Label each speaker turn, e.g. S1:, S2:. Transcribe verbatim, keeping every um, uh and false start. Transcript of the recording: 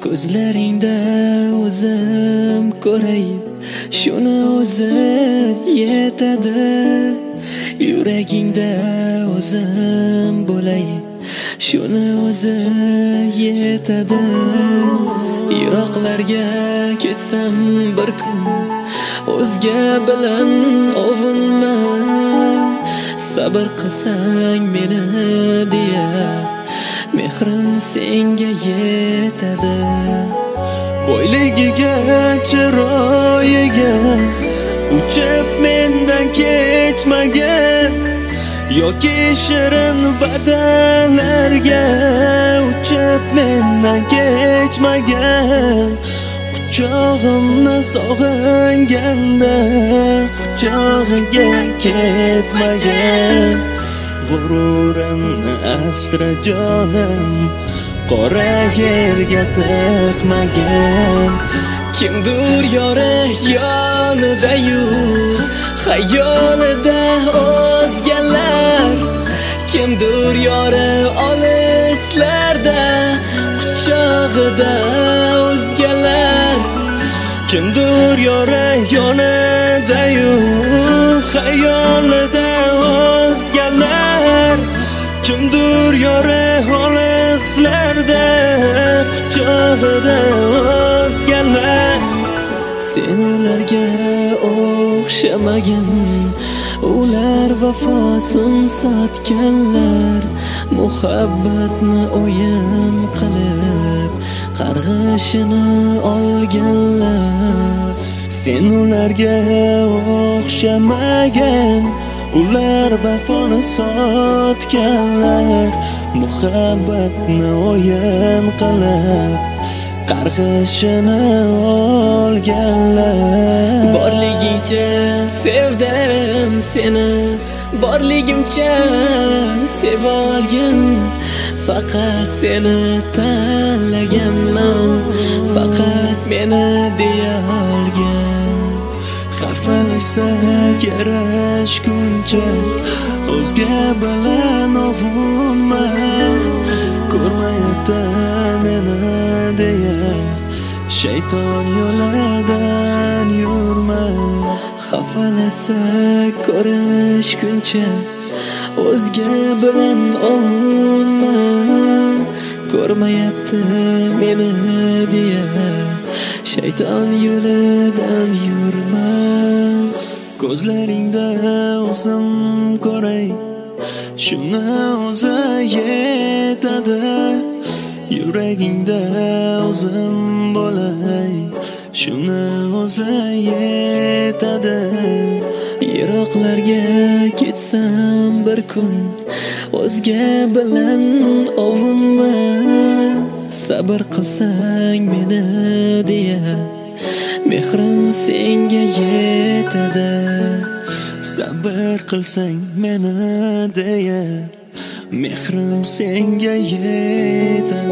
S1: Ko'zlaringda o'zim ko'ray, shuni o'zi yetadi. Yuragingda o'zim bo'lay, shuni o'zi yetadi. Yiroqlarga ketsam bir kun, o'zga bilan ovunma. Sabr qilsang meni deya, mehrim senga yetadi.
S2: Boyligiga, chiroyiga uchib mendan kechmagan, yoki shirin va'dalarga uchib mendan kechmagan. Quchog'imni sog'inganda quchog'iga ketmagan. G'ururimni asra jonim, qora yerga tiqmagan.
S1: Kimdir yori yonida-yu, xayolida o'zgalar. Kimdir yori olislarda, quchog'ida o'zgalar.
S2: Kimdir yori yonida-yu, xayolida o'zgalar. Kimdir yori olislarda, quchog'ida o'zgalar.
S1: Sen ularga o'xshamagin, ular vafosin sotganlar. Muhabbatni o'yin qilib qarg'ishini olganlar.
S2: Sen ularga o'xshamagan, ular vafoni sotganlar. Muhabbatni o'yin qilib qarg'ishini olganlar.
S1: Borligingcha sevdim seni, borligimcha sevolgin. Faqat seni tanlaganman, faqat meni deya olgin.
S2: Xafalasa yarashguncha o'zga bilan ovunma. Ko'rmayapti meni deya shayton yo'lidan yurma.
S1: Xafalasa ko'rishguncha o'zga bilan ovunma. Ko'rmayapti meni deya shayton yo'lidan yurma.
S2: Ko'zlaringda o'zim ko'ray, shuni o'zi yetadi. Yuragingda o'zim bo'lay, shuni o'zi yetadi.
S1: Yiroqlarga ketsam bir kun, o'zga bilan ovunma. Sabr qilsang meni deya, mehrim senga yetadi.
S2: Sabr qilsang meni deya, mehrim senga yetadi.